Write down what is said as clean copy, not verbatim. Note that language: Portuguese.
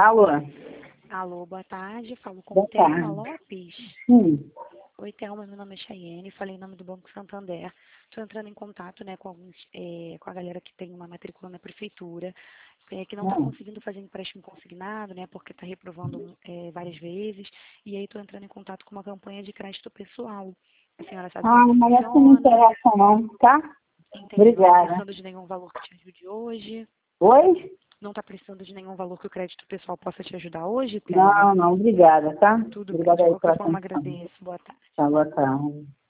Alô? Alô, boa tarde. Falo com Boa Thelma tarde. Lopes. Sim. Oi, Thelma, meu nome é Chayene, falei em nome do Banco Santander. Estou entrando em contato, né, com a galera que tem uma matrícula na prefeitura, que não está conseguindo fazer empréstimo consignado, né, porque está reprovando várias vezes, e aí estou entrando em contato com uma campanha de crédito pessoal. A senhora sabe como Mas essa não funciona? interessa não, tá? Entendi, não está Obrigada. precisando de nenhum valor que te ajude hoje? Oi? Não está precisando de nenhum valor que o crédito pessoal possa te ajudar hoje, Thelma? Não, obrigada, tá? Tudo bem, Obrigada de aí qualquer pela forma atenção. agradeço. Boa tarde. Tá, boa tarde.